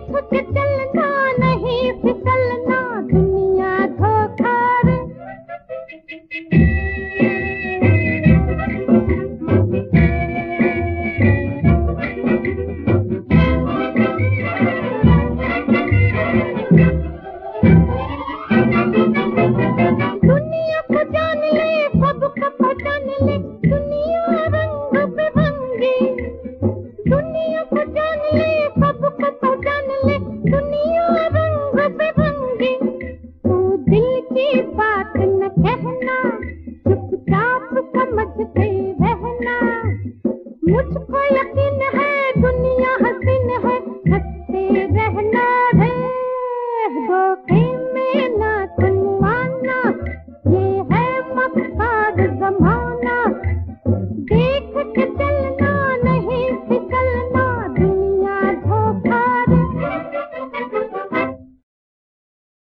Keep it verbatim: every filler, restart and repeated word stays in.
तुझे चलना नहीं फिसलना दुनिया धोखा रे। दुनिया को जान ले सबको पहचान ले दुनिया रंग बिरंगी। दुनिया को जान ले सबको पहचान ले दुनिया रंग बिरंगी। तू दिल की बात न कहना चुपचाप समझ के रहना मुझको